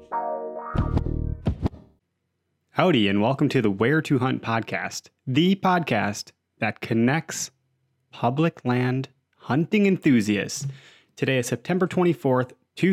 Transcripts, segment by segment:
Howdy, and welcome to the Where to Hunt podcast, the podcast that connects public land hunting enthusiasts. Today is September 24th,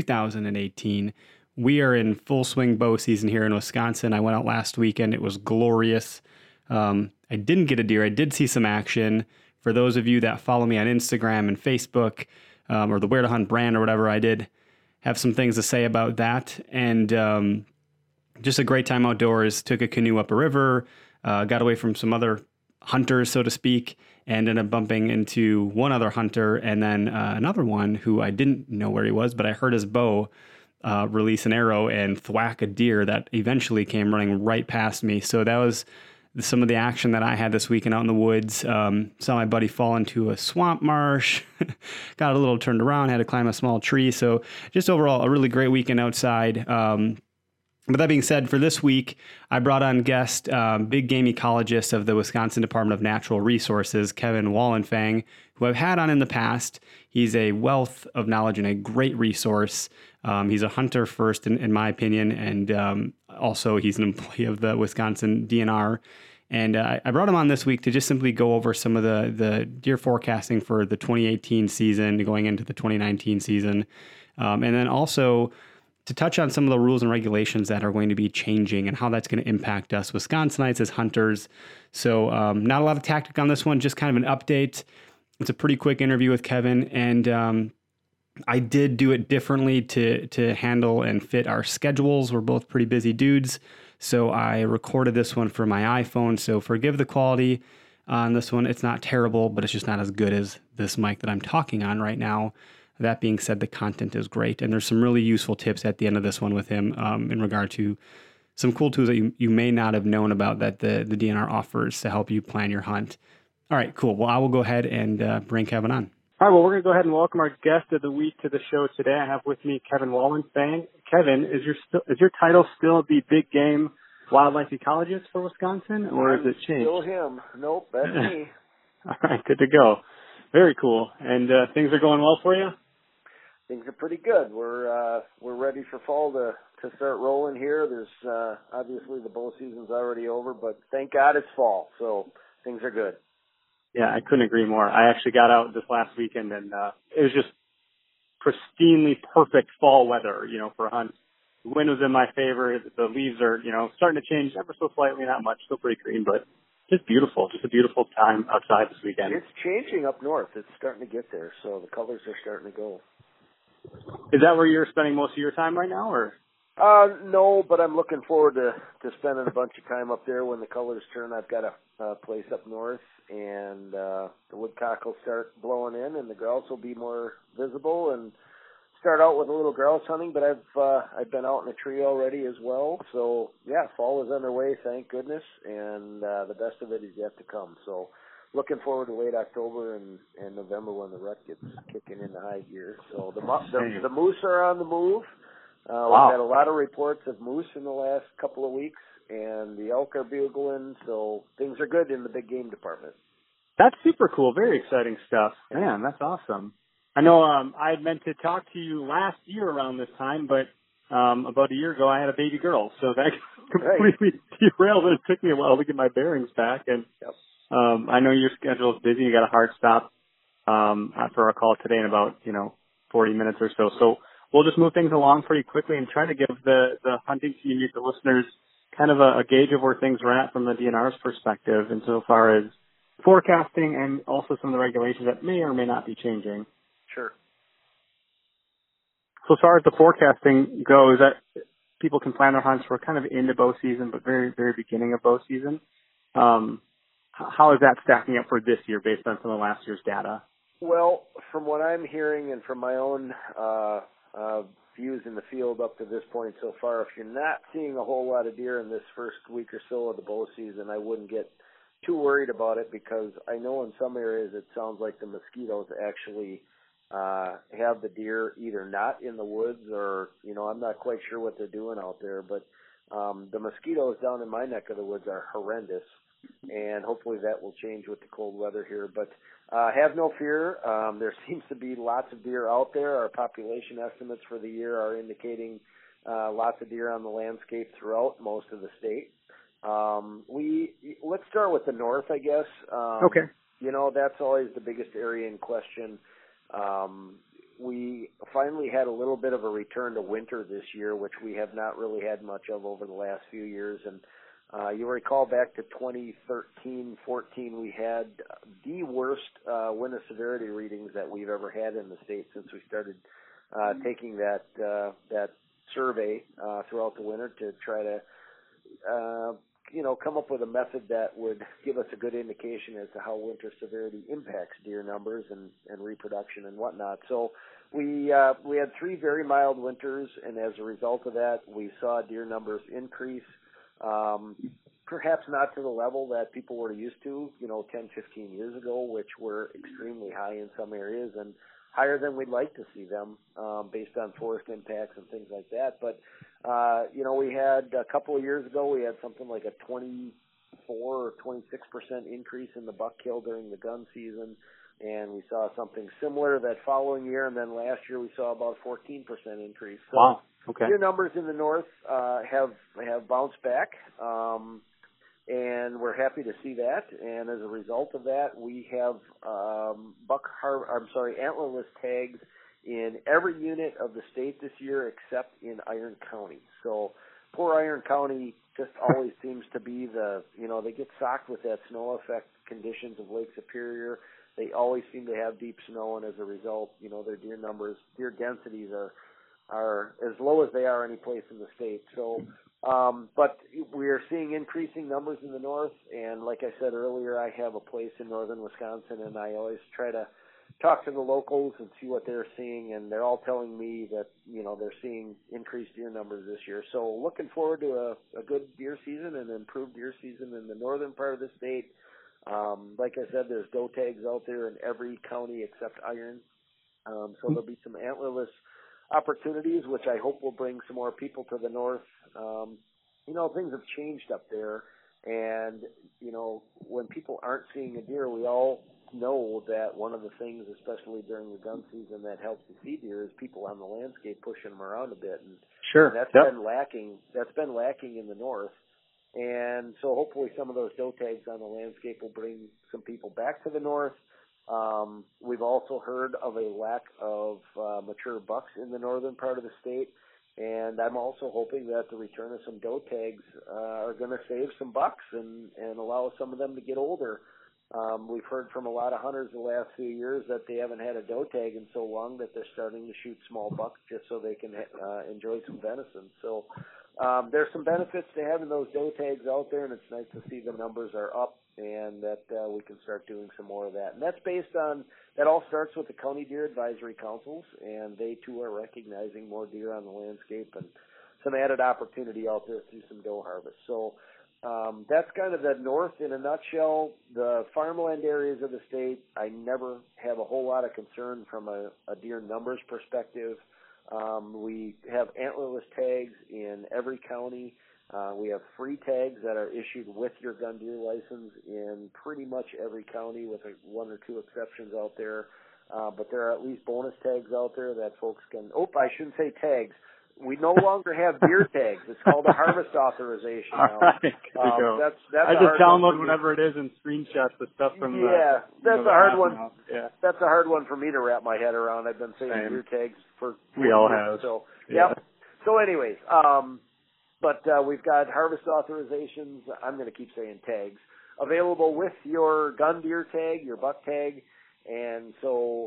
2018. We are in full swing bow season here in Wisconsin. I went out last weekend. It was glorious. I didn't get a deer. I did see some action. For those of you that follow me on Instagram and Facebook, or the Where to Hunt brand or whatever, I did have some things to say about that. And just a great time outdoors. Took a canoe up a river, got away from some other hunters, so to speak, and ended up bumping into one other hunter and then another one who I didn't know where he was, but I heard his bow release an arrow and thwack a deer that eventually came running right past me. So that was some of the action that I had this weekend out in the woods. Saw my buddy fall into a swamp marsh, got a little turned around, had to climb a small tree. So just overall, a really great weekend outside. But that being said, for this week, I brought on guest, big game ecologist of the Wisconsin Department of Natural Resources, Kevin Wallenfang, who I've had on in the past. He's a wealth of knowledge and a great resource. He's a hunter first, in my opinion, and also he's an employee of the Wisconsin DNR. And I brought him on this week to just simply go over some of the deer forecasting for the 2018 season going into the 2019 season. And then also to touch on some of the rules and regulations that are going to be changing and how that's going to impact us Wisconsinites as hunters. So not a lot of tactic on this one, just kind of an update. It's a pretty quick interview with Kevin, and I did do it differently to handle and fit our schedules. We're both pretty busy dudes, so I recorded this one for my iPhone, so forgive the quality on this one. It's not terrible, but it's just not as good as this mic that I'm talking on right now. That being said, the content is great, and there's some really useful tips at the end of this one with him in regard to some cool tools that you may not have known about that the DNR offers to help you plan your hunt. All right, cool. Well, I will go ahead and bring Kevin on. All right, well, we're going to go ahead and welcome our guest of the week to the show today. I have with me Kevin Wallenfang. Kevin, is your title still the big game wildlife ecologist for Wisconsin, or has it changed? Still him. Nope, that's me. All right, good to go. Very cool. And things are going well for you? Things are pretty good. We're ready for fall to start rolling here. There's obviously the bow season's already over, but thank God it's fall, so things are good. Yeah, I couldn't agree more. I actually got out this last weekend, and it was just pristinely perfect fall weather, for a hunt. The wind was in my favor. The leaves are, starting to change ever so slightly, not much, still pretty green, but just beautiful. Just a beautiful time outside this weekend. It's changing up north. It's starting to get there, so the colors are starting to go. Is that where you're spending most of your time right now, or? No, but I'm looking forward to spending a bunch of time up there when the colors turn. I've got a place up north, and the woodcock will start blowing in, and the grouse will be more visible, and start out with a little grouse hunting. But I've been out in a tree already as well. So yeah, fall is underway, thank goodness, and the best of it is yet to come. So looking forward to late October and November when the rut gets kicking into high gear. So the moose are on the move. Wow. We've had a lot of reports of moose in the last couple of weeks, and the elk are bugling, so things are good in the big game department. That's super cool. Very exciting stuff. Man, that's awesome. I know I had meant to talk to you last year around this time, but about a year ago I had a baby girl, so that completely derailed it. It took me a while to get my bearings back, and I know your schedule is busy. You got a hard stop for our call today in about 40 minutes or so. So we'll just move things along pretty quickly and try to give the hunting community, the listeners, kind of a gauge of where things are at from the DNR's perspective insofar as forecasting and also some of the regulations that may or may not be changing. Sure. So as far as the forecasting goes, that people can plan their hunts. We're kind of into bow season, but very, very beginning of bow season. How is that stacking up for this year based on some of last year's data? Well, from what I'm hearing and from my own views in the field up to this point so far, if you're not seeing a whole lot of deer in this first week or so of the bow season, I wouldn't get too worried about it, because I know in some areas it sounds like the mosquitoes actually have the deer either not in the woods or, I'm not quite sure what they're doing out there, but the mosquitoes down in my neck of the woods are horrendous, and hopefully that will change with the cold weather here. But have no fear. There seems to be lots of deer out there. Our population estimates for the year are indicating lots of deer on the landscape throughout most of the state. Let's start with the north, I guess. Okay. That's always the biggest area in question. We finally had a little bit of a return to winter this year, which we have not really had much of over the last few years. And you'll recall back to 2013, 14, we had the worst winter severity readings that we've ever had in the state since we started taking that survey throughout the winter to try to come up with a method that would give us a good indication as to how winter severity impacts deer numbers and reproduction and whatnot. So we had 3 very mild winters, and as a result of that, we saw deer numbers increase, perhaps not to the level that people were used to, 10, 15 years ago, which were extremely high in some areas and higher than we'd like to see them based on forest impacts and things like that. But, we had a couple of years ago, we had something like a 24 or 26% increase in the buck kill during the gun season, and we saw something similar that following year, and then last year we saw about a 14% increase. So wow. Okay. deer numbers in the north have bounced back, and we're happy to see that. And as a result of that, we have antlerless tags in every unit of the state this year except in Iron County. So poor Iron County just always seems to be they get socked with that snow effect conditions of Lake Superior. They always seem to have deep snow, and as a result, their deer densities are as low as they are any place in the state. So, but we are seeing increasing numbers in the north, and like I said earlier, I have a place in northern Wisconsin, and I always try to talk to the locals and see what they're seeing, and they're all telling me that, they're seeing increased deer numbers this year. So looking forward to a good deer season and improved deer season in the northern part of the state. Like I said, there's doe tags out there in every county except Iron. So there'll be some antlerless opportunities, which I hope will bring some more people to the north. Things have changed up there, and, when people aren't seeing a deer, we all know that one of the things, especially during the gun season, that helps to see deer is people on the landscape pushing them around a bit. And sure. That's been lacking. That's been lacking in the north. And so hopefully some of those doe tags on the landscape will bring some people back to the north. We've also heard of a lack of mature bucks in the northern part of the state, and I'm also hoping that the return of some doe tags are going to save some bucks and allow some of them to get older. We've heard from a lot of hunters the last few years that they haven't had a doe tag in so long that they're starting to shoot small bucks just so they can enjoy some venison. So there's some benefits to having those doe tags out there, and it's nice to see the numbers are up and that we can start doing some more of that. And that's based on, that all starts with the county deer advisory councils, and they too are recognizing more deer on the landscape and some added opportunity out there through some doe harvest. So that's kind of the north in a nutshell. The farmland areas of the state, I never have a whole lot of concern from a deer numbers perspective. We have antlerless tags in every county. We have free tags that are issued with your gun deer license in pretty much every county, with one or two exceptions out there. But there are at least bonus tags out there that folks can. I shouldn't say tags. We no longer have deer tags. It's called a harvest authorization now. All right, that's I just download whatever it is and screenshot the stuff from that's a hard one. Yeah. That's a hard one for me to wrap my head around. I've been saying deer tags for we all years, have. So yeah. So anyways, but we've got harvest authorizations. I'm going to keep saying tags available with your gun deer tag, your buck tag. And so,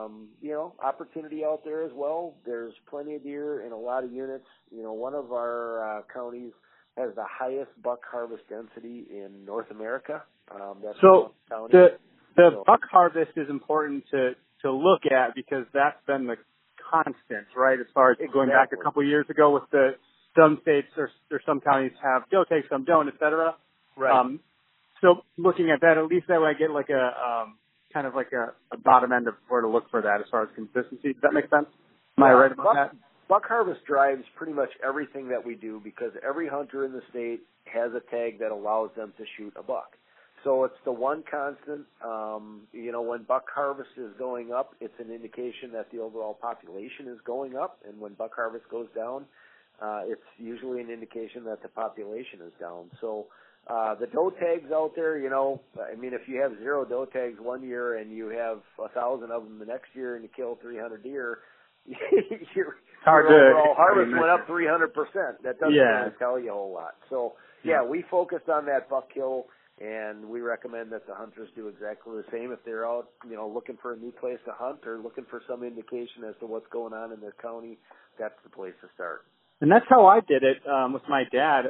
opportunity out there as well. There's plenty of deer in a lot of units. One of our counties has the highest buck harvest density in North America. That's so county. the buck harvest is important to look at because that's been the constant, right? As far as going back a couple of years ago with some states or some counties have doe tags, some don't, et cetera. Right. So looking at that, at least that way I get like kind of like a bottom end of where to look for that as far as consistency. Does that make sense? Am I right about that? Buck harvest drives pretty much everything that we do because every hunter in the state has a tag that allows them to shoot a buck. So it's the one constant. When buck harvest is going up, it's an indication that the overall population is going up. And when buck harvest goes down, it's usually an indication that the population is down. So the doe tags out there, you know, I mean, if you have 0 doe tags one year and you have 1,000 of them the next year and you kill 300 deer, your overall harvest went up 300%. That doesn't really tell you a whole lot. So, we focused on that buck kill, and we recommend that the hunters do exactly the same if they're out, you know, looking for a new place to hunt or looking for some indication as to what's going on in their county. That's the place to start. And that's how I did it with my dad.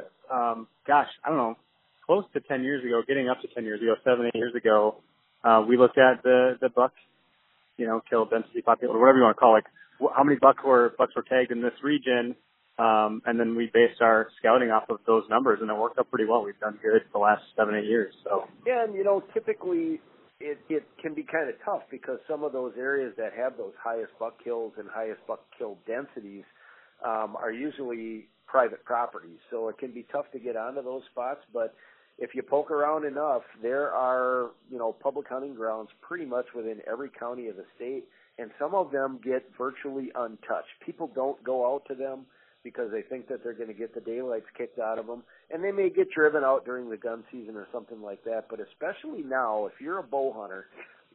I don't know, close to 10 years ago, getting up to 10 years ago, 7, 8 years ago. We looked at the buck, you know, kill density population, whatever you want to call it. Like, how many bucks were tagged in this region? And then we based our scouting off of those numbers, and it worked out pretty well. We've done good the last 7, 8 years. So yeah, and you know, typically it can be kind of tough because some of those areas that have those highest buck kills and highest buck kill densities are usually private properties. So it can be tough to get onto those spots, but if you poke around enough, there are, you know, public hunting grounds pretty much within every county of the state, and some of them get virtually untouched. People don't go out to them because they think that they're going to get the daylights kicked out of them, and they may get driven out during the gun season or something like that. But especially now, if you're a bow hunter,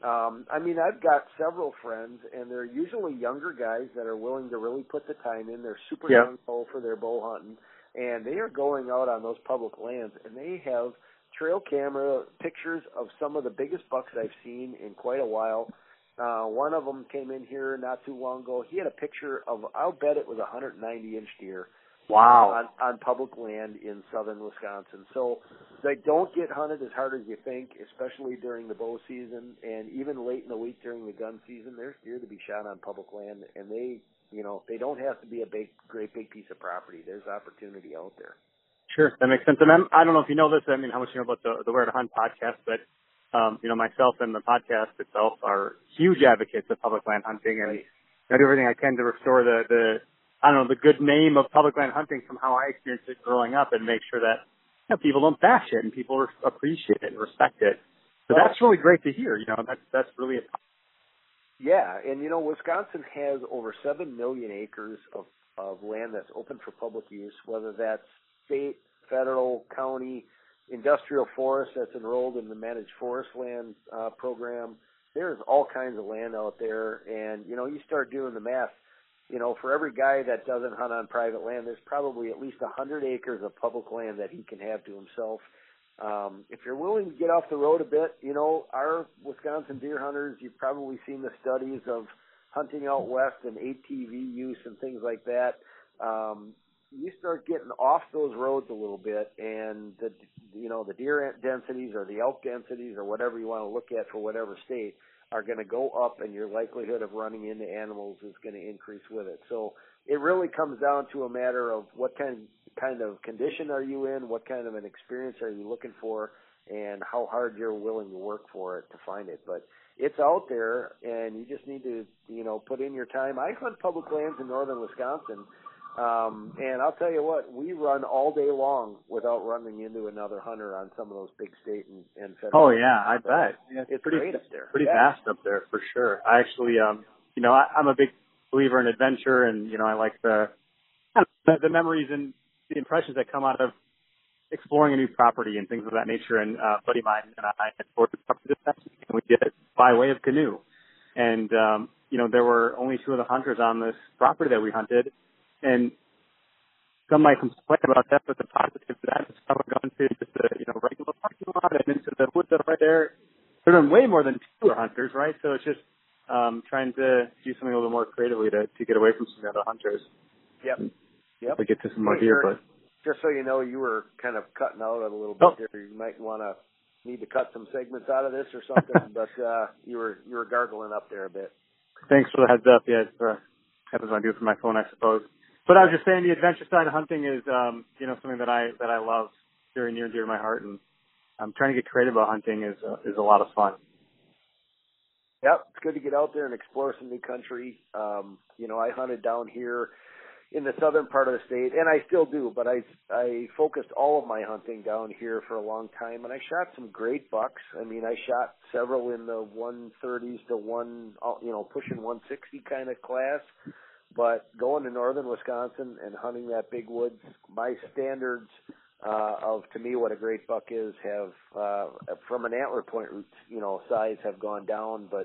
I mean, I've got several friends, and they're usually younger guys that are willing to really put the time in. They're super young for their bow hunting, and they are going out on those public lands, and they have trail camera pictures of some of the biggest bucks I've seen in quite a while. One of them came in here not too long ago. He had a picture of, I'll bet it was a 190-inch deer. Wow. On public land in southern Wisconsin. So they don't get hunted as hard as you think, especially during the bow season, and even late in the week during the gun season. There's deer to be shot on public land, and they don't have to be a great big piece of property. There's opportunity out there. Sure, that makes sense. And I don't know if you know this. I mean, how much you know about the Where to Hunt podcast, but you know, myself and the podcast itself are huge advocates of public land hunting, and I do everything I can to restore the good name of public land hunting from how I experienced it growing up, and make sure that, you know, people don't bash it and people appreciate it and respect it. So that's really great to hear. You know, that's really a yeah, and you know, Wisconsin has over 7 million acres of land that's open for public use, whether that's state, federal, county, industrial forest that's enrolled in the managed forest land program. There's all kinds of land out there, and you know, you start doing the math. You know, for every guy that doesn't hunt on private land, there's probably at least 100 acres of public land that he can have to himself. If you're willing to get off the road a bit, you know, our Wisconsin deer hunters, you've probably seen the studies of hunting out west and ATV use and things like that. You start getting off those roads a little bit, and the deer densities or the elk densities or whatever you want to look at for whatever state are going to go up, and your likelihood of running into animals is going to increase with it. So it really comes down to a matter of what kind of condition are you in, what kind of an experience are you looking for, and how hard you're willing to work for it to find it. But it's out there, and you just need to, you know, put in your time. I hunt public lands in northern Wisconsin, and I'll tell you what, we run all day long without running into another hunter on some of those big state and federal. Oh yeah, I bet. Yeah, it's pretty great up there. Pretty vast up there for sure. I actually, you know, I'm a big believer in adventure, and you know, I like the memories and the impressions that come out of exploring a new property and things of that nature. And a buddy of mine and I explored the property this past week, and we did it by way of canoe. And you know, there were only 2 of the hunters on this property that we hunted. And some might complain about that, but the positive to that is how we're going to just a, you know, regular parking lot and into the woods that are right there. They're doing way more than 2 hunters, right? So it's just trying to do something a little more creatively to get away from some of the other hunters. Yep. To get to some more deer. But just so you know, you were kind of cutting out a little bit there. You might need to cut some segments out of this or something, but you were gargling up there a bit. Thanks for the heads up. Yeah, it's happens when I do it from my phone, I suppose. But I was just saying, the adventure side of hunting is, you know, something that I love, very near and dear to my heart, and trying to get creative about hunting is a lot of fun. Yep, it's good to get out there and explore some new country. You know, I hunted down here in the southern part of the state, and I still do, but I focused all of my hunting down here for a long time, and I shot some great bucks. I mean, I shot several in the 130s to pushing 160 kind of class. But going to northern Wisconsin and hunting that big woods, my standards of, to me, what a great buck is have, from an antler point, size have gone down. But,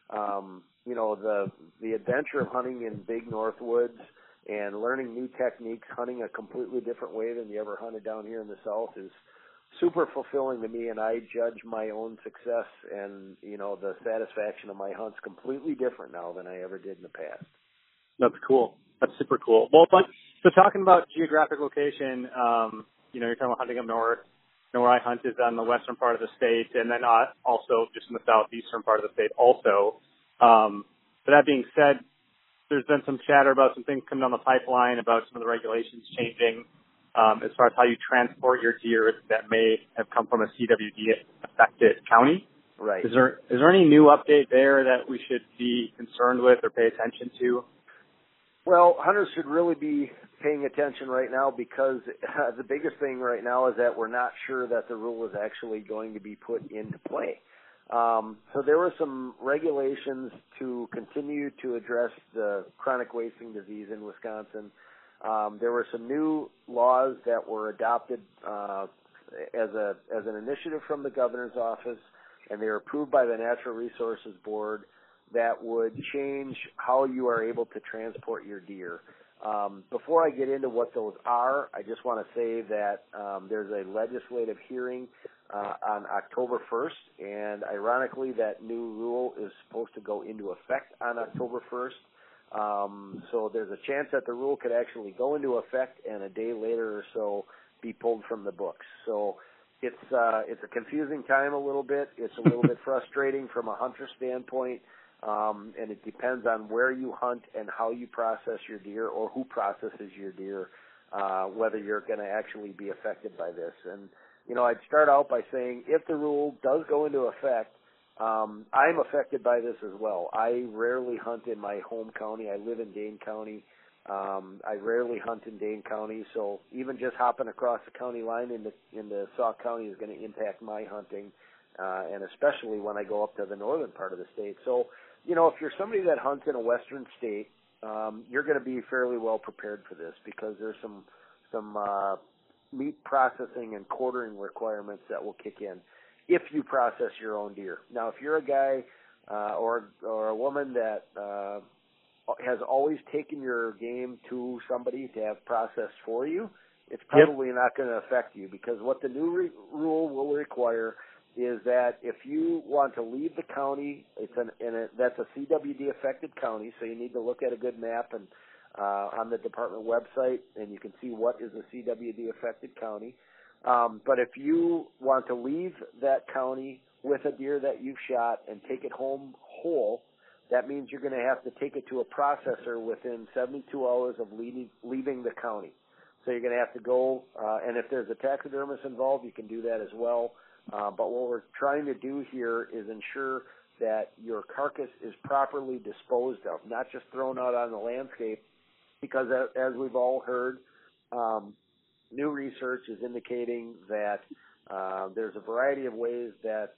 the adventure of hunting in big north woods and learning new techniques, hunting a completely different way than you ever hunted down here in the South is super fulfilling to me, and I judge my own success and, the satisfaction of my hunts completely different now than I ever did in the past. That's cool. That's super cool. Well, but so talking about geographic location, you're talking about hunting up north. Where I hunt is on the western part of the state, and then also just in the southeastern part of the state also. But that being said, there's been some chatter about some things coming down the pipeline about some of the regulations changing as far as how you transport your deer that may have come from a CWD-affected county. Right. Is there any new update there that we should be concerned with or pay attention to? Well, hunters should really be paying attention right now because the biggest thing right now is that we're not sure that the rule is actually going to be put into play. So there were some regulations to continue to address the chronic wasting disease in Wisconsin. There were some new laws that were adopted as an initiative from the governor's office, and they were approved by the Natural Resources Board that would change how you are able to transport your deer. Before I get into what those are, I just want to say that there's a legislative hearing on October 1st, and ironically, that new rule is supposed to go into effect on October 1st. So there's a chance that the rule could actually go into effect and a day later or so be pulled from the books. So it's a confusing time a little bit. It's a little bit frustrating from a hunter standpoint. And it depends on where you hunt and how you process your deer or who processes your deer, whether you're going to actually be affected by this. And, I'd start out by saying if the rule does go into effect, I'm affected by this as well. I rarely hunt in my home county. I live in Dane County. I rarely hunt in Dane County, so even just hopping across the county line into Sauk County is going to impact my hunting, and especially when I go up to the northern part of the state. So, if you're somebody that hunts in a western state, you're going to be fairly well prepared for this because there's some meat processing and quartering requirements that will kick in if you process your own deer. Now, if you're a guy or a woman that has always taken your game to somebody to have processed for you, it's probably not going to affect you because what the new rule will require is that if you want to leave the county, that's a CWD affected county, so you need to look at a good map and on the department website, and you can see what is a CWD affected county. But if you want to leave that county with a deer that you've shot and take it home whole, that means you're going to have to take it to a processor within 72 hours of leaving the county. So you're going to have to go, and if there's a taxidermist involved, you can do that as well. But what we're trying to do here is ensure that your carcass is properly disposed of, not just thrown out on the landscape, because as we've all heard, new research is indicating that there's a variety of ways that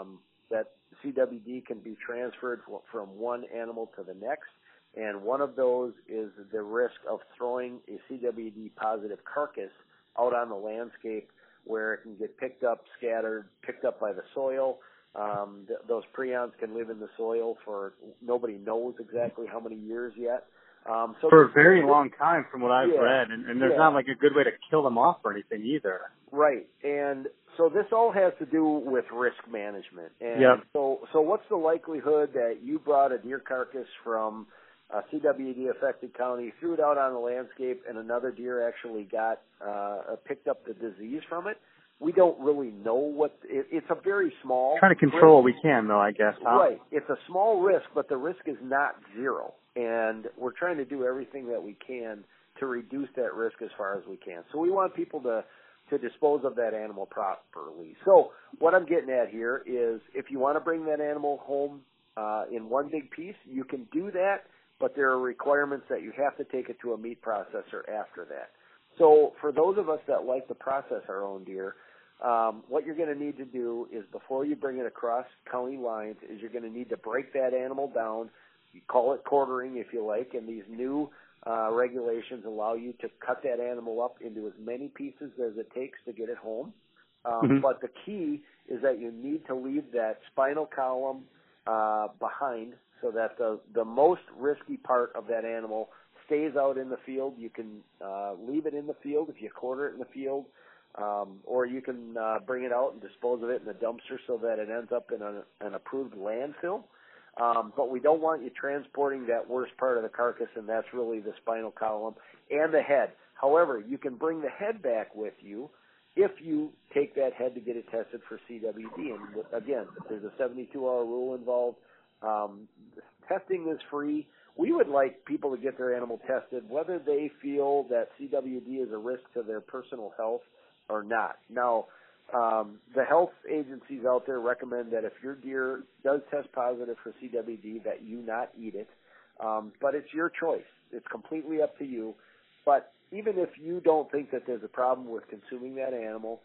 CWD can be transferred from one animal to the next, and one of those is the risk of throwing a CWD positive carcass out on the landscape where it can get picked up, scattered, picked up by the soil. Those prions can live in the soil for nobody knows exactly how many years yet. So for a very long time from what I've read, and there's not like a good way to kill them off or anything either. Right, and so this all has to do with risk management. And so what's the likelihood that you brought a deer carcass from a CWD-affected county, threw it out on the landscape, and another deer actually picked up the disease from it? We don't really know it's a very small Trying to control what we can, though, I guess, huh? Right. It's a small risk, but the risk is not zero. And we're trying to do everything that we can to reduce that risk as far as we can. So we want people to dispose of that animal properly. So what I'm getting at here is if you want to bring that animal home in one big piece, you can do that, but there are requirements that you have to take it to a meat processor after that. So for those of us that like to process our own deer, what you're going to need to do is before you bring it across county lines is you're going to need to break that animal down, you call it quartering if you like, and these new regulations allow you to cut that animal up into as many pieces as it takes to get it home. But the key is that you need to leave that spinal column behind so that the most risky part of that animal stays out in the field. You can leave it in the field if you quarter it in the field, or you can bring it out and dispose of it in the dumpster so that it ends up in an approved landfill. But we don't want you transporting that worst part of the carcass, and that's really the spinal column and the head. However, you can bring the head back with you if you take that head to get it tested for CWD. And again, there's a 72-hour rule involved. Testing is free. We would like people to get their animal tested, whether they feel that CWD is a risk to their personal health or not. Now, the health agencies out there recommend that if your deer does test positive for CWD, that you not eat it. But it's your choice. It's completely up to you. But even if you don't think that there's a problem with consuming that animal,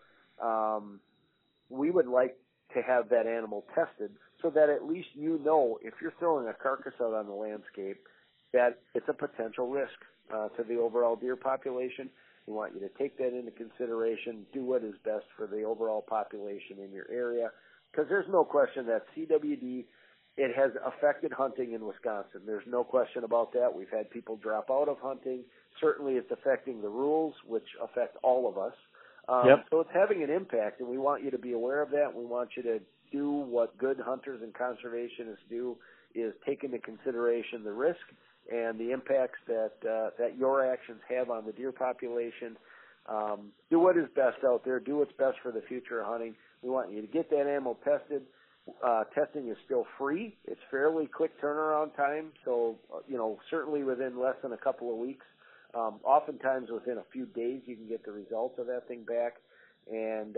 we would like to have that animal tested so that at least you know if you're throwing a carcass out on the landscape that it's a potential risk to the overall deer population. We want you to take that into consideration, do what is best for the overall population in your area, because there's no question that CWD, it has affected hunting in Wisconsin. There's no question about that. We've had people drop out of hunting. Certainly it's affecting the rules, which affect all of us. So it's having an impact, and we want you to be aware of that. We want you to do what good hunters and conservationists do, is take into consideration the risk and the impacts that your actions have on the deer population. Do what is best out there. Do what's best for the future of hunting. We want you to get that animal tested. Testing is still free. It's fairly quick turnaround time, so, certainly within less than a couple of weeks. Oftentimes within a few days you can get the results of that thing back. And,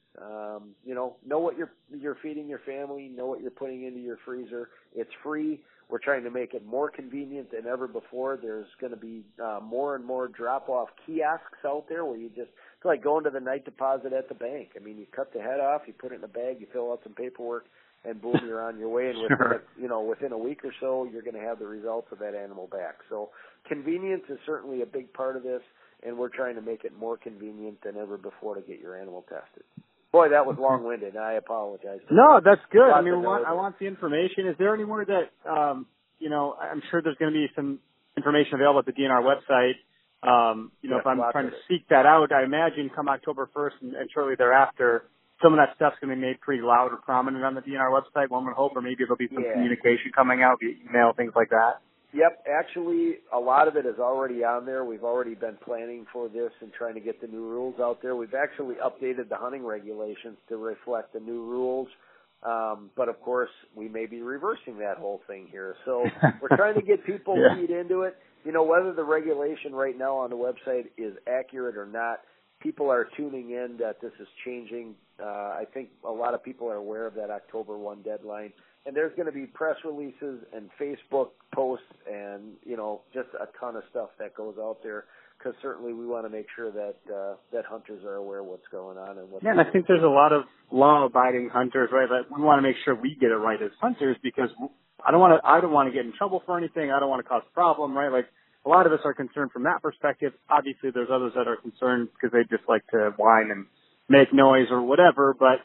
know what you're feeding your family, know what you're putting into your freezer. It's free. We're trying to make it more convenient than ever before. There's going to be more and more drop-off kiosks out there where you just, it's like going to the night deposit at the bank. I mean, you cut the head off, you put it in a bag, you fill out some paperwork, and boom, you're on your way. And within a week or so, you're going to have the results of that animal back. So convenience is certainly a big part of this, and we're trying to make it more convenient than ever before to get your animal tested. Boy, that was long-winded. I apologize. No, that's good. I mean, I want the information. Is there anywhere that, I'm sure there's going to be some information available at the DNR website. If I'm trying to seek that out, I imagine come October 1st and shortly thereafter, some of that stuff's going to be made pretty loud or prominent on the DNR website, one would hope, or maybe there'll be some communication coming out via email, things like that. Yep, actually, a lot of it is already on there. We've already been planning for this and trying to get the new rules out there. We've actually updated the hunting regulations to reflect the new rules, but of course, we may be reversing that whole thing here. So we're trying to get people keyed into it. Whether the regulation right now on the website is accurate or not, people are tuning in that this is changing. I think a lot of people are aware of that October 1 deadline. And there's going to be press releases and Facebook posts and, just a ton of stuff that goes out there, because certainly we want to make sure that that hunters are aware of what's going on. And I think there's a lot of law-abiding hunters, right? That we want to make sure we get it right as hunters, because I don't want to get in trouble for anything. I don't want to cause a problem, right? Like, a lot of us are concerned from that perspective. Obviously, there's others that are concerned because they just like to whine and make noise or whatever, but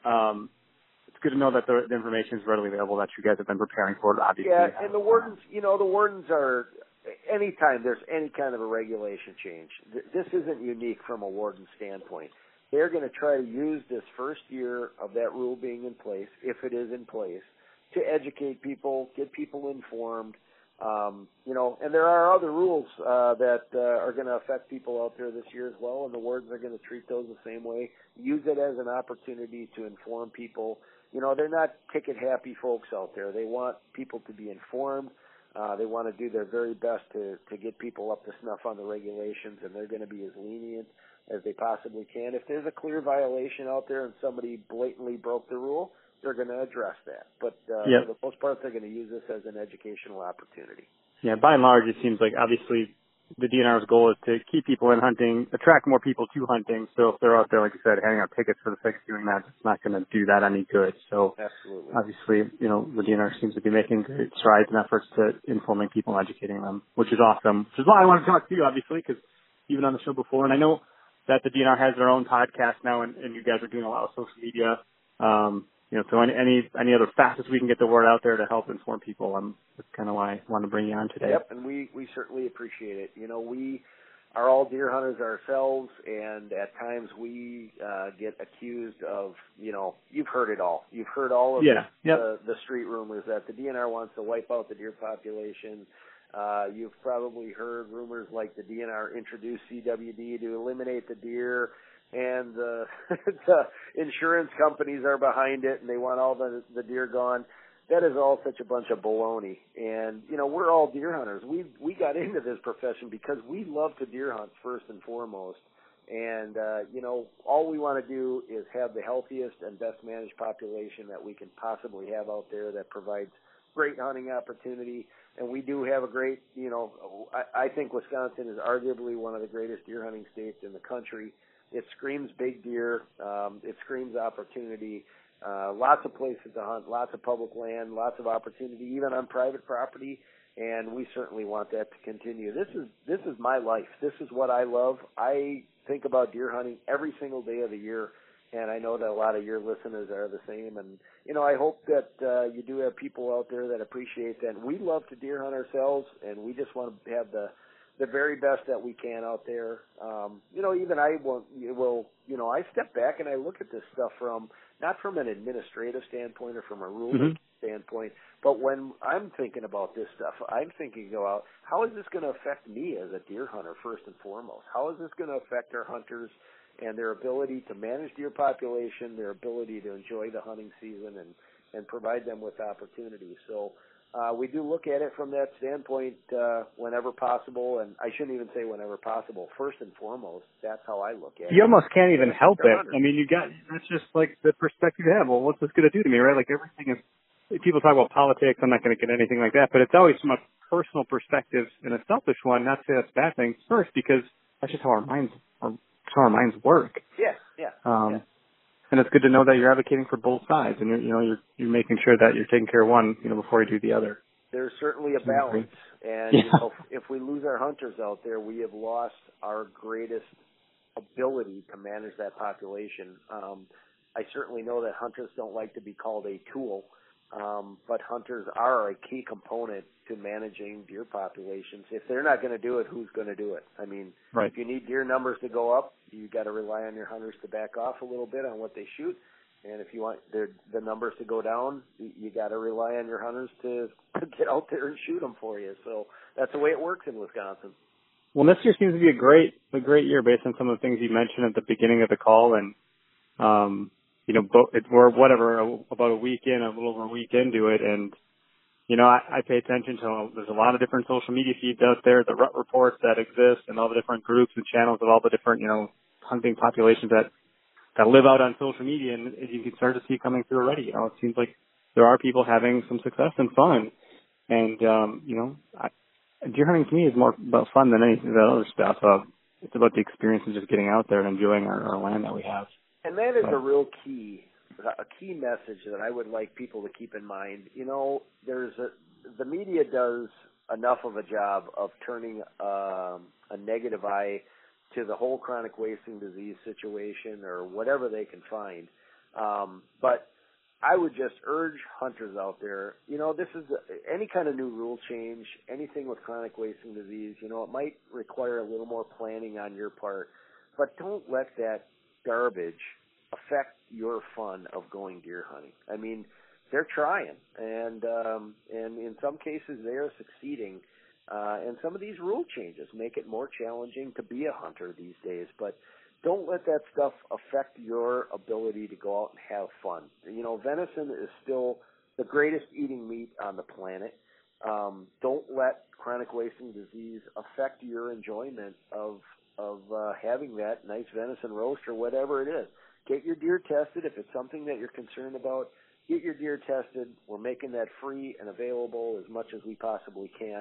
good to know that the information is readily available, that you guys have been preparing for it, obviously. Yeah, and the wardens are, anytime there's any kind of a regulation change, this isn't unique from a warden standpoint. They're going to try to use this first year of that rule being in place, if it is in place, to educate people, get people informed, and there are other rules that are going to affect people out there this year as well, and the wardens are going to treat those the same way, use it as an opportunity to inform people. They're not ticket-happy folks out there. They want people to be informed. They want to do their very best to get people up to snuff on the regulations, and they're going to be as lenient as they possibly can. If there's a clear violation out there and somebody blatantly broke the rule, they're going to address that. But for the most part, they're going to use this as an educational opportunity. Yeah, by and large, it seems like obviously the DNR's goal is to keep people in hunting, attract more people to hunting. So if they're out there, like you said, handing out tickets for the sake of doing that, it's not going to do that any good. So absolutely, obviously, the DNR seems to be making great strides and efforts to informing people and educating them, which is awesome. Which is why I want to talk to you, obviously, because you've been on the show before, and I know that the DNR has their own podcast now, and you guys are doing a lot of social media. So any other facets we can get the word out there to help inform people. That's kind of why I want to bring you on today. Yep, and we certainly appreciate it. We are all deer hunters ourselves, and at times we get accused of, you've heard it all. You've heard all of the street rumors that the DNR wants to wipe out the deer population. You've probably heard rumors like the DNR introduced CWD to eliminate the deer, and the insurance companies are behind it, and they want all the deer gone. That is all such a bunch of baloney. And, we're all deer hunters. We got into this profession because we love to deer hunt first and foremost. And, all we want to do is have the healthiest and best managed population that we can possibly have out there that provides great hunting opportunity. And we do have a great, I think Wisconsin is arguably one of the greatest deer hunting states in the country. It screams big deer. It screams opportunity. Lots of places to hunt, lots of public land, lots of opportunity, even on private property. And we certainly want that to continue. This is my life. This is what I love. I think about deer hunting every single day of the year. And I know that a lot of your listeners are the same. And, I hope that you do have people out there that appreciate that. We love to deer hunt ourselves, and we just want to have the very best that we can out there. Even I step back and I look at this stuff not from an administrative standpoint or from a rule standpoint, but when I'm thinking about this stuff, I'm thinking about how is this going to affect me as a deer hunter first and foremost? How is this going to affect our hunters and their ability to manage deer population, their ability to enjoy the hunting season and provide them with opportunities? So we do look at it from that standpoint whenever possible, and I shouldn't even say whenever possible. First and foremost, that's how I look at it. You almost can't even help it. I mean, that's just like the perspective you have. Well, what's this going to do to me, right? Like everything is, people talk about politics. I'm not going to get anything like that, but it's always from a personal perspective and a selfish one. Not to say that's a bad thing first, because that's just how our minds work. Yeah. And it's good to know that you're advocating for both sides, and you're making sure that you're taking care of one, before you do the other. There's certainly a balance, and if we lose our hunters out there, we have lost our greatest ability to manage that population. I certainly know that hunters don't like to be called a tool, but hunters are a key component to managing deer populations. If they're not going to do it, who's going to do it? I mean, If you need deer numbers to go up, you got to rely on your hunters to back off a little bit on what they shoot. And if you want the numbers to go down, you got to rely on your hunters to get out there and shoot them for you. So that's the way it works in Wisconsin. Well, this year seems to be a great year based on some of the things you mentioned at the beginning of the call, and we're about a week in, a little over a week into it, and I pay attention to, there's a lot of different social media feeds out there, the rut reports that exist, and all the different groups and channels of all the different, hunting populations that live out on social media, and you can start to see coming through already. It seems like there are people having some success and fun, and, deer hunting to me is more about fun than anything, that other stuff. It's about the experience of just getting out there and enjoying our land that we have. And that is a real key message that I would like people to keep in mind. The media does enough of a job of turning a negative eye to the whole chronic wasting disease situation or whatever they can find. But I would just urge hunters out there, this is any kind of new rule change, anything with chronic wasting disease, it might require a little more planning on your part, but don't let that garbage affect your fun of going deer hunting. I mean, they're trying, and in some cases they are succeeding. And some of these rule changes make it more challenging to be a hunter these days. But don't let that stuff affect your ability to go out and have fun. Venison is still the greatest eating meat on the planet. Don't let chronic wasting disease affect your enjoyment of having that nice venison roast or whatever it is. Get your deer tested. If it's something that you're concerned about, get your deer tested. We're making that free and available as much as we possibly can.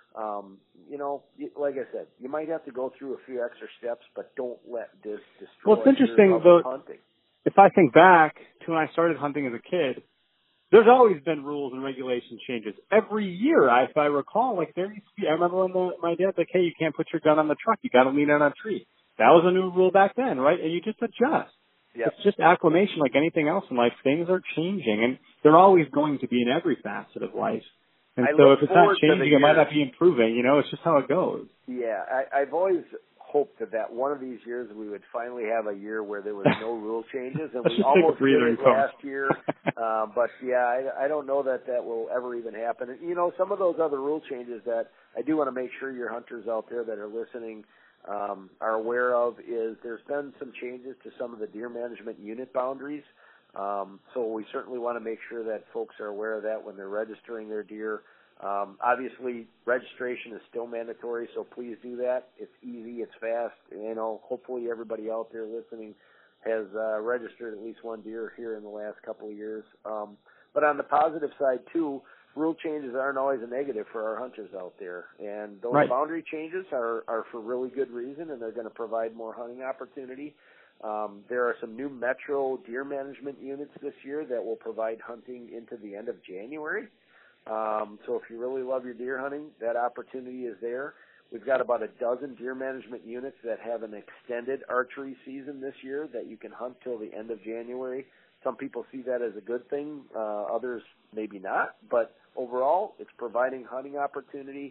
Like I said, you might have to go through a few extra steps, but don't let this destroy Well, it's interesting, your love of hunting. If I think back to when I started hunting as a kid, there's always been rules and regulation changes. Every year, if I recall, like there used to be, I remember when my dad's like, hey, you can't put your gun on the truck. You got to lean it on a tree. That was a new rule back then, right? And you just adjust. Yep. It's just acclimation like anything else in life. Things are changing, and they're always going to be in every facet of life. And so if it's not changing, it might not be improving. It's just how it goes. Yeah, I've always hoped that one of these years we would finally have a year where there was no rule changes, and we almost did it last year. But yeah, I don't know that will ever even happen. And, some of those other rule changes that I do want to make sure your hunters out there that are listening are aware of is there's been some changes to some of the deer management unit boundaries. So we certainly want to make sure that folks are aware of that when they're registering their deer. Obviously, registration is still mandatory, so please do that. It's easy, it's fast. Hopefully everybody out there listening has registered at least one deer here in the last couple of years. But on the positive side, too, rule changes aren't always a negative for our hunters out there. And those boundary changes are for really good reason, and they're going to provide more hunting opportunity. There are some new metro deer management units this year that will provide hunting into the end of January. So if you really love your deer hunting, that opportunity is there. We've got about a dozen deer management units that have an extended archery season this year that you can hunt till the end of January. Some people see that as a good thing, others maybe not, but overall it's providing hunting opportunity.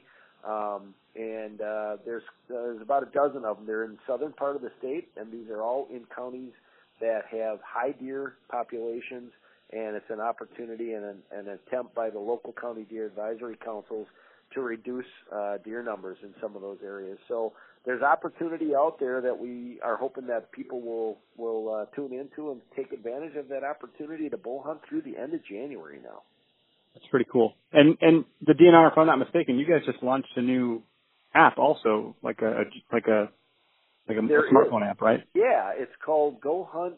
And there's about a dozen of them. They're in the southern part of the state, and these are all in counties that have high deer populations, and it's an opportunity and an attempt by the local county deer advisory councils to reduce deer numbers in some of those areas. So there's opportunity out there that we are hoping that people will tune into and take advantage of that opportunity to bow hunt through the end of January now. That's pretty cool. And the DNR, if I'm not mistaken, you guys just launched a new app also, like a smartphone app, right? Yeah, it's called Go Hunt.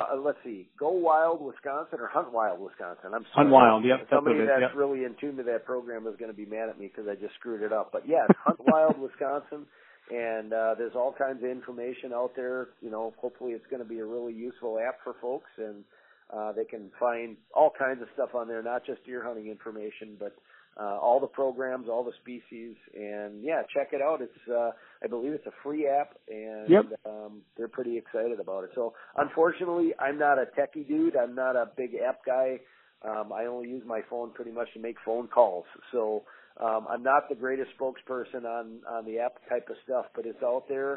Go Wild Wisconsin or Hunt Wild Wisconsin. I'm sorry. Hunt Wild, yep. Somebody that's really in tune to that program is going to be mad at me because I just screwed it up. But yeah, it's Hunt Wild Wisconsin, and there's all kinds of information out there. Hopefully it's going to be a really useful app for folks, and they can find all kinds of stuff on there, not just deer hunting information, but all the programs, all the species, and yeah, check it out. It's I believe it's a free app, and they're pretty excited about it. So unfortunately, I'm not a techie dude. I'm not a big app guy. I only use my phone pretty much to make phone calls. So I'm not the greatest spokesperson on the app type of stuff, but it's out there.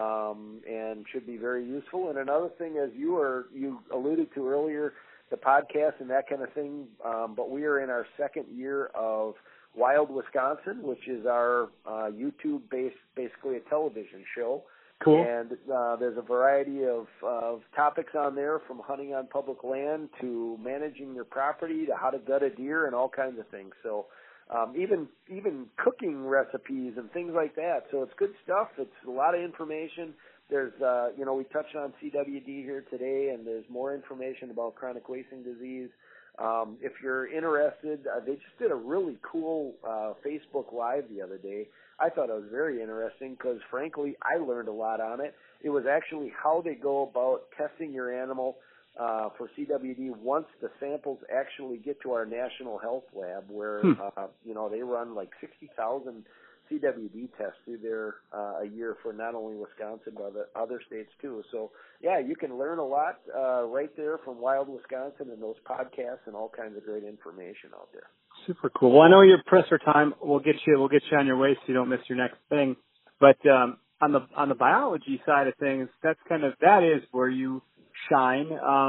And should be very useful. And another thing, as you alluded to earlier, the podcast and that kind of thing, but we are in our second year of Wild Wisconsin, which is our YouTube-based, basically a television show. Cool. And there's a variety of topics on there, from hunting on public land to managing your property to how to gut a deer and all kinds of things. So even cooking recipes and things like that. So it's good stuff. It's a lot of information. There's, we touched on CWD here today, and there's more information about chronic wasting disease. If you're interested, they just did a really cool Facebook Live the other day. I thought it was very interesting because, frankly, I learned a lot on it. It was actually how they go about testing your animal for CWD once the samples actually get to our National Health Lab, where they run like 60,000 CWD tests through there a year for not only Wisconsin but other states too. So yeah, you can learn a lot right there from Wild Wisconsin and those podcasts and all kinds of great information out there. Super cool. Well, I know you're pressed for time. We'll get you on your way so you don't miss your next thing. But on the biology side of things, that is where you shine.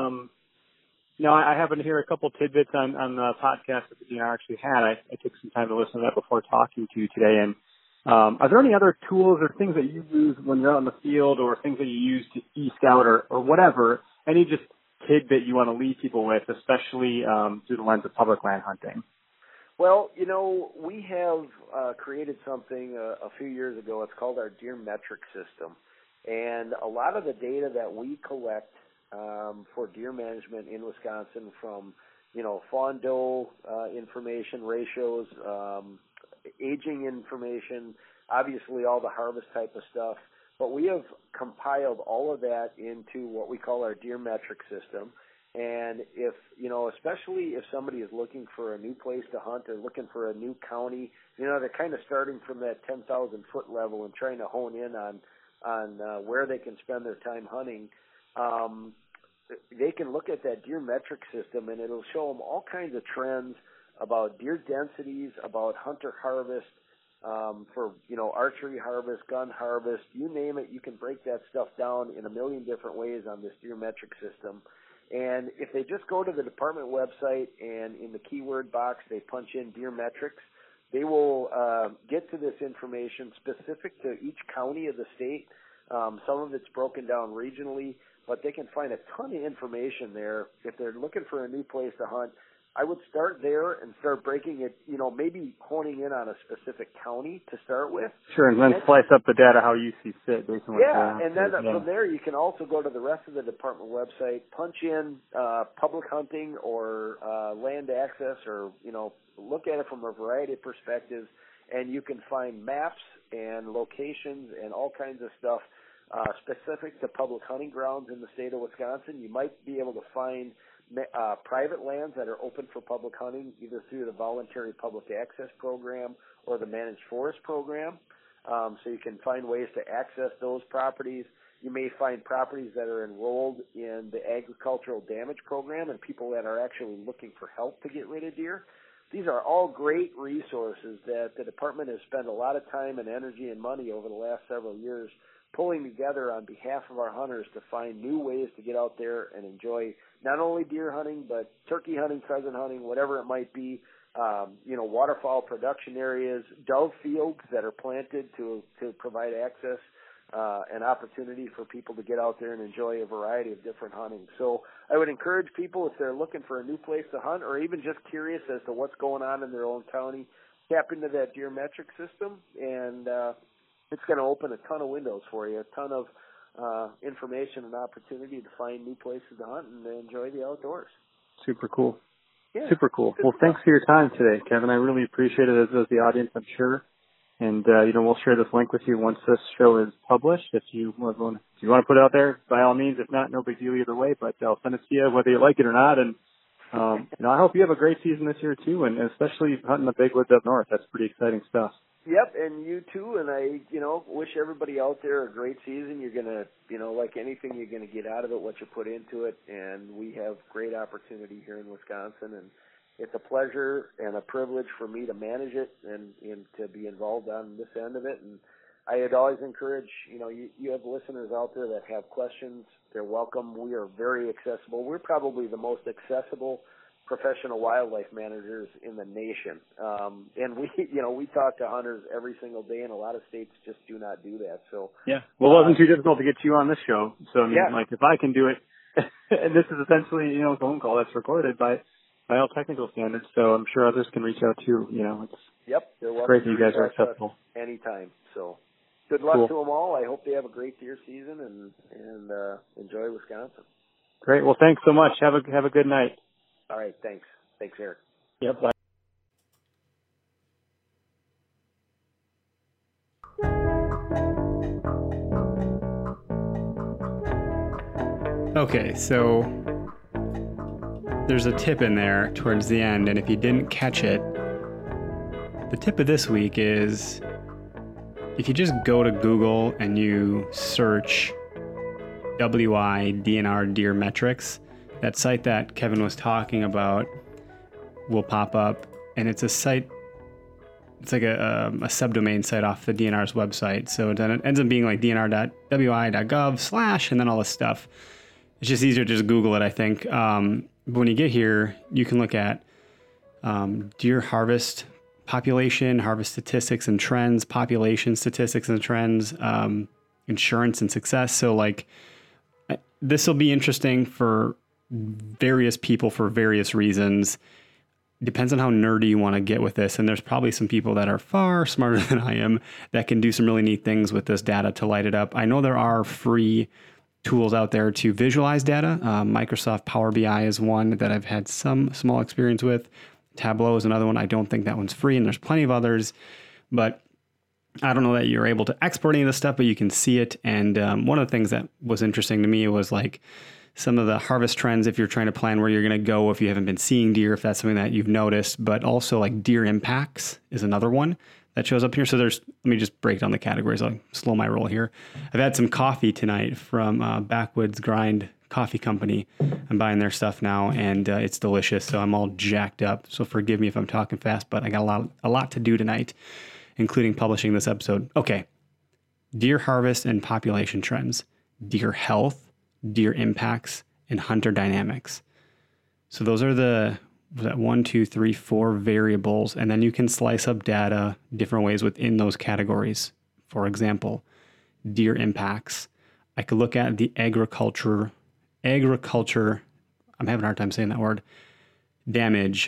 I happen to hear a couple tidbits on the podcast that the DNR actually had. I took some time to listen to that before talking to you today. And are there any other tools or things that you use when you're out in the field, or things that you use to e-scout or whatever? Any just tidbit you want to leave people with, especially through the lens of public land hunting? Well, we have created something a few years ago. It's called our Deer Metric System. And a lot of the data that we collect for deer management in Wisconsin, from fawn doe information, ratios, aging information, obviously all the harvest type of stuff. But we have compiled all of that into what we call our deer metric system. And if, especially if somebody is looking for a new place to hunt or looking for a new county, they're kind of starting from that 10,000 foot level and trying to hone in on where they can spend their time hunting. They can look at that deer metric system, and it'll show them all kinds of trends about deer densities, about hunter harvest, for, archery harvest, gun harvest, you name it. You can break that stuff down in a million different ways on this deer metric system. And if they just go to the department website and in the keyword box they punch in deer metrics, they will get to this information specific to each county of the state. Some of it's broken down regionally, but they can find a ton of information there. If they're looking for a new place to hunt, I would start there and start breaking it, maybe honing in on a specific county to start with. Sure, and then slice up the data how you see fit based on what and then from there you can also go to the rest of the department website, punch in public hunting or land access, or, look at it from a variety of perspectives, and you can find maps and locations and all kinds of stuff specific to public hunting grounds in the state of Wisconsin. You might be able to find private lands that are open for public hunting, either through the voluntary public access program or the managed forest program. So you can find ways to access those properties. You may find properties that are enrolled in the agricultural damage program and people that are actually looking for help to get rid of deer. These are all great resources that the department has spent a lot of time and energy and money over the last several years pulling together on behalf of our hunters to find new ways to get out there and enjoy not only deer hunting, but turkey hunting, pheasant hunting, whatever it might be, waterfowl production areas, dove fields that are planted to provide access and opportunity for people to get out there and enjoy a variety of different hunting. So I would encourage people, if they're looking for a new place to hunt or even just curious as to what's going on in their own county, tap into that deer metric system, and it's going to open a ton of windows for you, a ton of information and opportunity to find new places to hunt and to enjoy the outdoors. Super cool. Yeah. Super cool. Well, thanks for your time today, Kevin. I really appreciate it, as does the audience, I'm sure. And, we'll share this link with you once this show is published. If you want to put it out there, by all means. If not, no big deal either way, but I'll send it to you whether you like it or not. And, I hope you have a great season this year too, and especially hunting the big woods up north. That's pretty exciting stuff. Yep, and you too, and I, wish everybody out there a great season. You're going to, like anything, you're going to get out of it what you put into it, and we have great opportunity here in Wisconsin, and it's a pleasure and a privilege for me to manage it and to be involved on this end of it. And I'd always encourage, you have listeners out there that have questions. They're welcome. We are very accessible. We're probably the most accessible professional wildlife managers in the nation. And we talk to hunters every single day, and a lot of states just do not do that. So yeah, well, it wasn't too difficult to get you on this show. So if I can do it, and this is essentially a phone call that's recorded by all technical standards. So I'm sure others can reach out too. It's great that you guys are accessible anytime. So good luck to them all. I hope they have a great deer season and enjoy Wisconsin. Great. Well, thanks so much. Have a good night. All right, thanks. Thanks, Eric. Yep, bye. Okay, so there's a tip in there towards the end, and if you didn't catch it, the tip of this week is if you just go to Google and you search WI DNR Deer Metrics, that site that Kevin was talking about will pop up, and it's a site, it's like a subdomain site off the DNR's website. So then it ends up being like dnr.wi.gov/ and then all this stuff. It's just easier to just Google it, I think. But when you get here, you can look at deer harvest population, harvest statistics and trends, population statistics and trends, insurance and success. So this will be interesting for various people for various reasons. Depends on how nerdy you want to get with this. And there's probably some people that are far smarter than I am that can do some really neat things with this data to light it up. I know there are free tools out there to visualize data. Microsoft Power BI is one that I've had some small experience with. Tableau is another one. I don't think that one's free, and there's plenty of others, but I don't know that you're able to export any of this stuff, but you can see it. And one of the things that was interesting to me was like some of the harvest trends, if you're trying to plan where you're going to go, if you haven't been seeing deer, if that's something that you've noticed, but also like deer impacts is another one that shows up here. So let me just break down the categories. I'll slow my roll here. I've had some coffee tonight from Backwoods Grind Coffee Company. I'm buying their stuff now, and it's delicious. So I'm all jacked up. So forgive me if I'm talking fast, but I got a lot to do tonight, including publishing this episode. Okay. Deer harvest and population trends, deer health, deer impacts, and hunter dynamics. So those are the 4 variables, and then you can slice up data different ways within those categories. For example, deer impacts. I could look at the agriculture, I'm having a hard time saying that word, damage.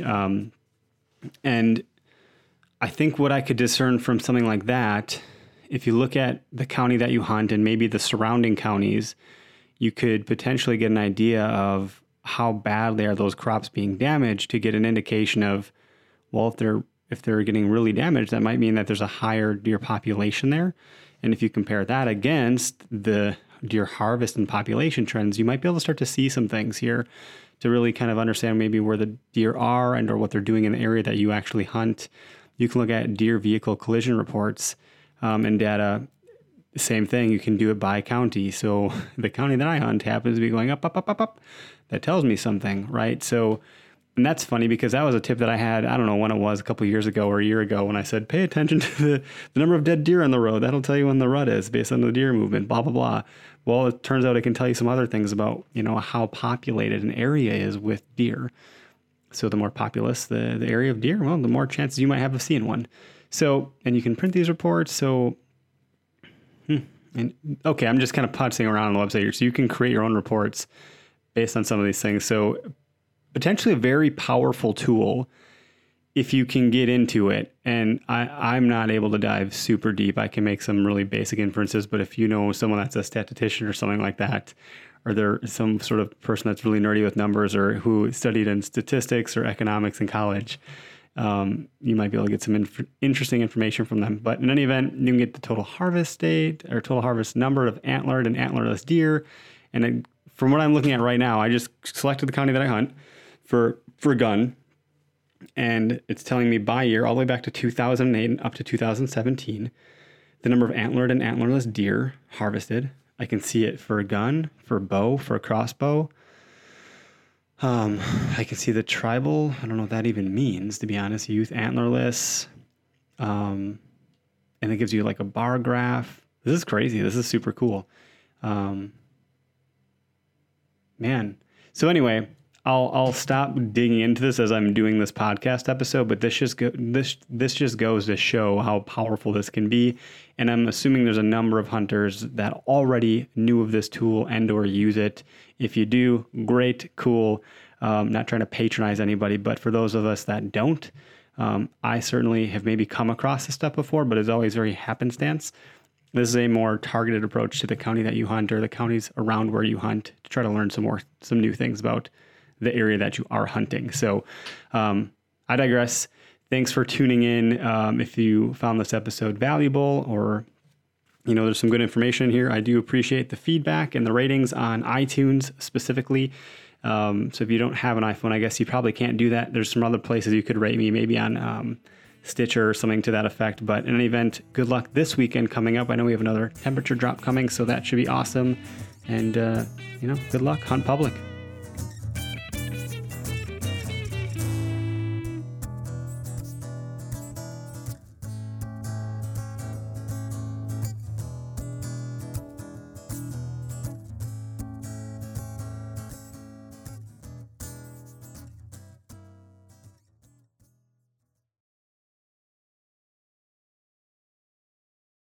And I think what I could discern from something like that, if you look at the county that you hunt and maybe the surrounding counties, you could potentially get an idea of how badly are those crops being damaged to get an indication of, well, if they're getting really damaged, that might mean that there's a higher deer population there. And if you compare that against the deer harvest and population trends, you might be able to start to see some things here to really kind of understand maybe where the deer are and or what they're doing in the area that you actually hunt. You can look at deer vehicle collision reports and data. Same thing, you can do it by county. So the county that I hunt happens to be going up, up, up, up, up. That tells me something, right? So, and that's funny because that was a tip that I had, I don't know when it was, a couple of years ago or a year ago, when I said, pay attention to the number of dead deer on the road. That'll tell you when the rut is based on the deer movement, blah, blah, blah. Well, it turns out it can tell you some other things about, how populated an area is with deer. So the more populous the area of deer, well, the more chances you might have of seeing one. So, and you can print these reports. So, okay, I'm just kind of putzing around on the website here. So you can create your own reports based on some of these things. So potentially a very powerful tool if you can get into it. And I'm not able to dive super deep. I can make some really basic inferences, but if you know someone that's a statistician or something like that, or there's some sort of person that's really nerdy with numbers or who studied in statistics or economics in college, you might be able to get some interesting information from them. But in any event, you can get the total harvest date or total harvest number of antlered and antlerless deer. And from what I'm looking at right now, I just selected the county that I hunt for a gun. And it's telling me by year, all the way back to 2008 and up to 2017, the number of antlered and antlerless deer harvested. I can see it for a gun, for a bow, for a crossbow. I can see the tribal. I don't know what that even means, to be honest. Youth antlerless. And it gives you like a bar graph. This is crazy. This is super cool. Man. So anyway, I'll stop digging into this as I'm doing this podcast episode, but this just goes to show how powerful this can be. And I'm assuming there's a number of hunters that already knew of this tool and or use it. If you do, great, cool. Not trying to patronize anybody, but for those of us that don't, I certainly have maybe come across this stuff before, but it's always very happenstance. This is a more targeted approach to the county that you hunt or the counties around where you hunt to try to learn some new things about the area that you are hunting. So I digress. Thanks for tuning in. If you found this episode valuable or, there's some good information here, I do appreciate the feedback and the ratings on iTunes specifically. So if you don't have an iPhone, I guess you probably can't do that. There's some other places you could rate me, maybe on Stitcher or something to that effect. But in any event, good luck this weekend coming up. I know we have another temperature drop coming, so that should be awesome. And, good luck. Hunt public.